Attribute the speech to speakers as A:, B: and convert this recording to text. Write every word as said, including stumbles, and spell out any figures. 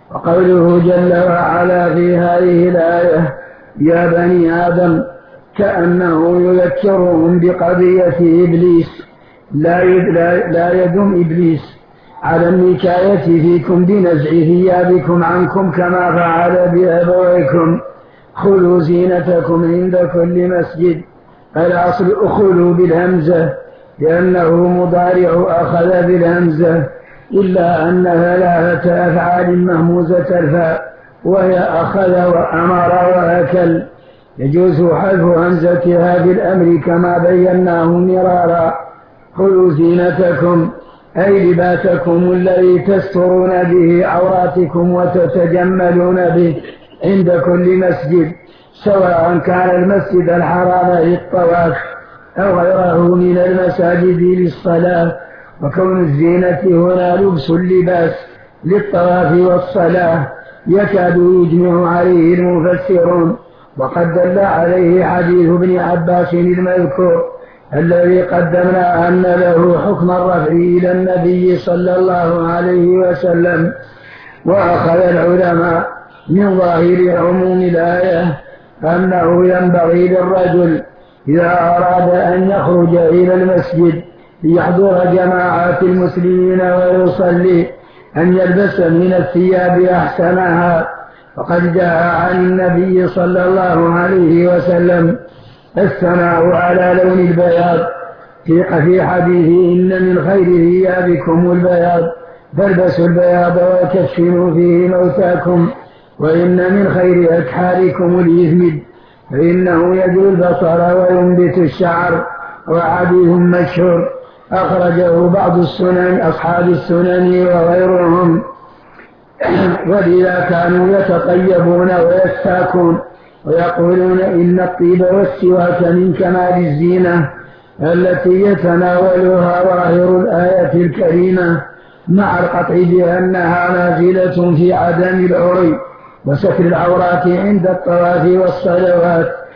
A: وقوله جل وعلا في هذه الآية يا بني آدم كأنه يذكرهم بقضية إبليس لا, لا يدم إبليس على النكاية فيكم بنزع ثيابكم عنكم كما فعل بأبويكم خذوا زينتكم عند كل مسجد. الأصل أخذوا بالهمزة لأنه مضارع أخذ بالهمزة إلا أن ثلاثة أفعال مهموزة الفاء وهي أخذ وأمر وأكل يجوز حذف همزتها بالأمر كما بيناه مرارا. خذوا زينتكم أي لباسكم الذي تسترون به عوراتكم وتتجملون به عند كل مسجد سواء كان المسجد الحرام للطواف أو غيره من المساجد للصلاة. وكون الزينة هنا لبس اللباس للطواف والصلاة يكاد يجمع عليه المفسرون وقد دل عليه حديث ابن عباس المذكور الذي قدمنا أن له حكم الرفع إلى النبي صلى الله عليه وسلم. وأخذ العلماء من ظاهر عموم الآية أنه ينبغي للرجل إذا أراد أن يخرج إلى المسجد ليحضر جماعات المسلمين ويصلي أن يلبس من الثياب أحسنها. فقد جاء عن النبي صلى الله عليه وسلم الثناء على لون البياض في حديثه إن من خير ثيابكم البياض فالبسوا البياض وكفنوا فيه موتاكم وإن من خير أكحالكم الإثمد فإنه يجل البصر وينبت الشعر. وحديث مشهور أخرجه بعض السنن أصحاب السنن وغيرهم ولذا كانوا يتطيبون ويستاكون ويقولون إن الطيب والسواك من كمال الزينة التي يتناولها ظاهر الآية الكريمة مع القطع بأنها نازلة في عدم العري وستر العورات عند الطواف والصلوات